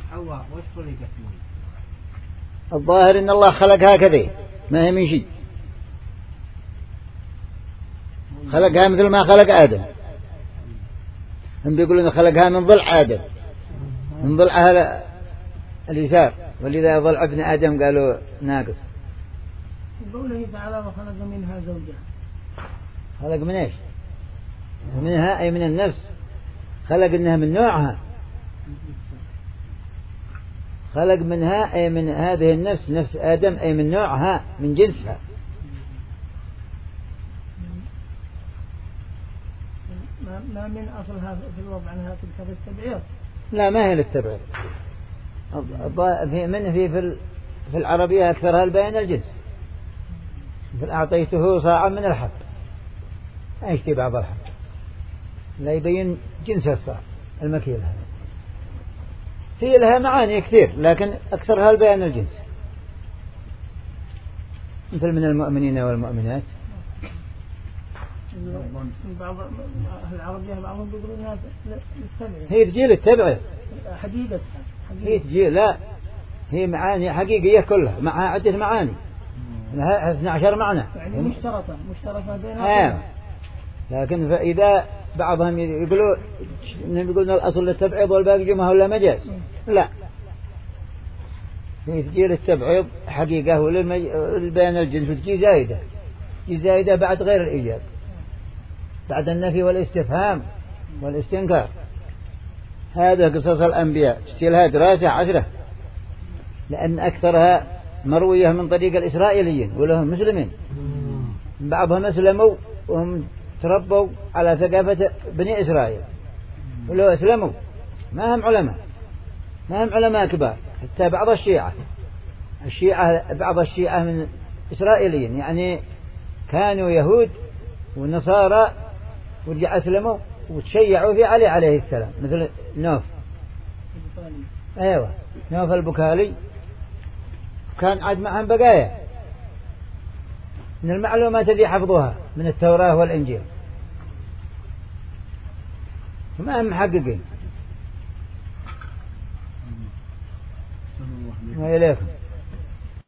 حواء وش خلقت من؟ الظاهر إن الله خلق هكذا ما هي من شيء، خلقها مثل ما خلق آدم. هم بيقولون خلقها من ضلع آدم، من ضلع اليسار، ولذا ضلع ابن آدم قالوا ناقص. قوله تعالى وخلق منها زوجها، خلق من ايش؟ منها أي من النفس، خلق إنها من نوعها، خلق منها أي من هذه النفس، نفس آدم أي من نوعها من جنسها. ما من أصلها في الوضع أنها تلك التبعيض. لا ما هي للتبعيض، في العربية أكثرها البيان الجنس، مثل أعطيته صاعا من الحب، ما يشتي بعض الحب، لا يبين جنس الصاع المكيل هذا. في لها معاني كثير لكن أكثرها البيان الجنس، مثل من المؤمنين والمؤمنات. بعض أهل العربية بعضهم يقولون انها للتبعية، هي تجي للتبعية حقيقتها، هي تجي، لا هي معاني حقيقية كلها، معها عدة معاني، لها 12 معنى يعني مشتركة بينها. لكن فإذا بعضهم يقولون الأصل للتبعيض والباقي جمعه ولا مجاز، لا هي تجي للتبعيض حقيقة وللبيان الجنس، وتجي زايدة، تجي زايدة بعد غير الإيجاب، بعد النفي والاستفهام والاستنكار. هذا قصص الأنبياء تشتيلها دراسة 10، لأن أكثرها مروية من طريق الإسرائيليين ولهم مسلمين، بعضهم أسلموا وهم تربوا على ثقافة بني إسرائيل، ولو أسلموا ما هم علماء كبار. حتى بعض بعض الشيعة من إسرائيليين، يعني كانوا يهود ونصارى ورجع أسلموا وتشيعوا في علي عليه السلام، مثل نوف، أيوة نوف البكالي، كان عاد معهم بقايا من المعلومات اللي حفظوها من التوراة والإنجيل، وما هم محققين. وإليكم.